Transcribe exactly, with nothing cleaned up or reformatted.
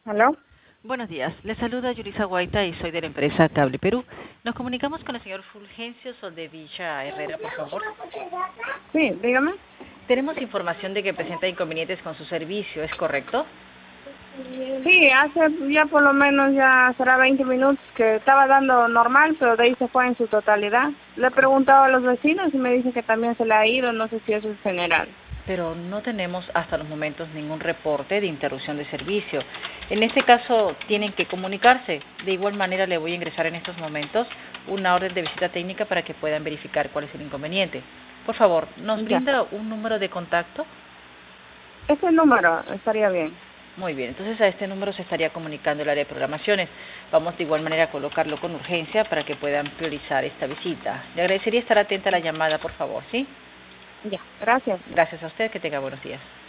¿Aló? Buenos días, les saluda Yulisa Guaita y soy de la empresa Cable Perú. Nos comunicamos con el señor Fulgencio Soldevilla Herrera, por favor. Sí, dígame. Tenemos información de que presenta inconvenientes con su servicio, ¿es correcto? Sí, hace ya por lo menos ya será veinte minutos que estaba dando normal, pero de ahí se fue en su totalidad. Le he preguntado a los vecinos y me dicen que también se le ha ido, no sé si eso es general. Pero no tenemos hasta los momentos ningún reporte de interrupción de servicio. En este caso tienen que comunicarse. De igual manera le voy a ingresar en estos momentos una orden de visita técnica para que puedan verificar cuál es el inconveniente. Por favor, ¿nos Ya. brinda un número de contacto? Ese número estaría bien. Muy bien, entonces a este número se estaría comunicando el área de programaciones. Vamos de igual manera a colocarlo con urgencia para que puedan priorizar esta visita. Le agradecería estar atenta a la llamada, por favor, ¿sí? Ya, gracias. Gracias a usted, que tenga buenos días.